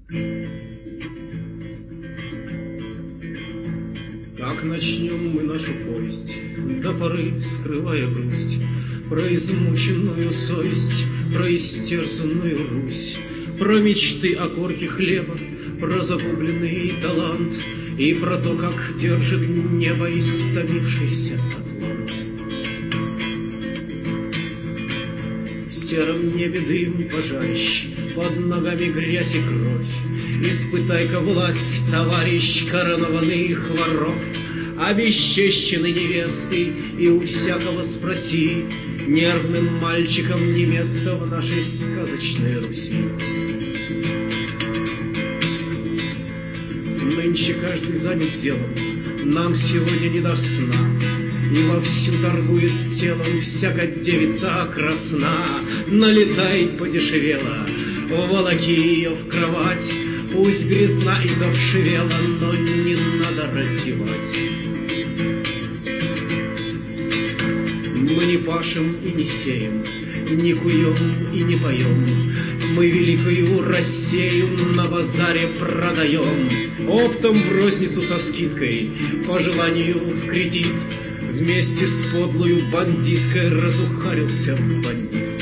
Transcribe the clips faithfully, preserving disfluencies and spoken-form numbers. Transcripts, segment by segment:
Как начнем мы нашу повесть, до поры скрывая грусть, про измученную совесть, про истерзанную Русь, про мечты о корке хлеба, про загубленный талант и про то, как держит небо истомившийся атлант. В сером небе дым пожарищ, под ногами грязь и кровь. Испытай-ка власть, товарищ, коронованных воров, обесчещены невесты, и у всякого спроси, нервным мальчикам не место в нашей сказочной Руси. Нынче каждый занят делом, нам сегодня не до сна, и вовсю торгует телом всяка девица красна. Налетай подешевела, волоки ее в кровать, пусть грязна и завшивела, но не надо раздевать. Мы не пашем и не сеем, не куем и не поем, мы великую Россию на базаре продаем. Оптом в розницу со скидкой, по желанию в кредит, вместе с подлую бандиткой разухарился бандит.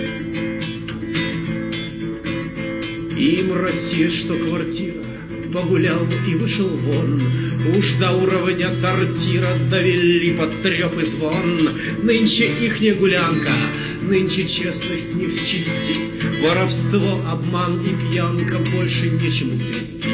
Им Россия, что квартира, погулял и вышел вон, уж до уровня сортира довели потреп и звон. Нынче ихняя гулянка, нынче честность не в чести, воровство, обман и пьянка, больше нечему цвести.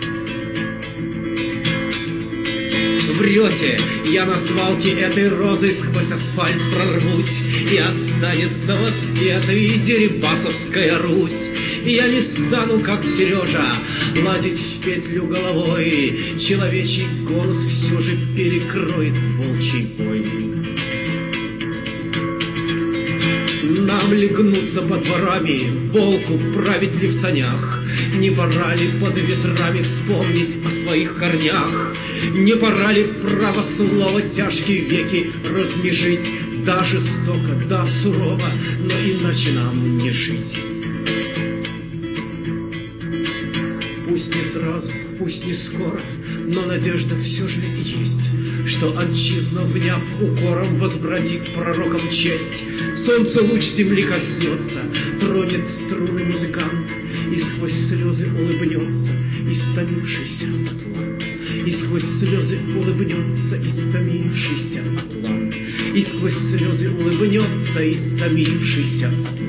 Врете, я на свалке этой розой сквозь асфальт прорвусь, и останется воспетой Дерибасовская Русь. Я не стану, как Сережа, лазить в петлю головой, человечий голос все же перекроет волчий бой. Нам ли гнуться под дворами, волку править ли в санях? Не пора ли под ветрами вспомнить о своих корнях? Не пора ли право слова тяжкие веки размежить? Да, жестоко, да, сурово, но иначе нам не жить. Пусть не сразу, пусть не скоро, но надежда все же есть, что отчизна, вняв укором, возвратит пророкам честь. Солнце луч земли коснется, тронет струны музыкант, и сквозь слезы улыбнется истомившийся атлант. И сквозь слезы улыбнется истомившийся атлант. И сквозь слезы улыбнется истомившийся атлант.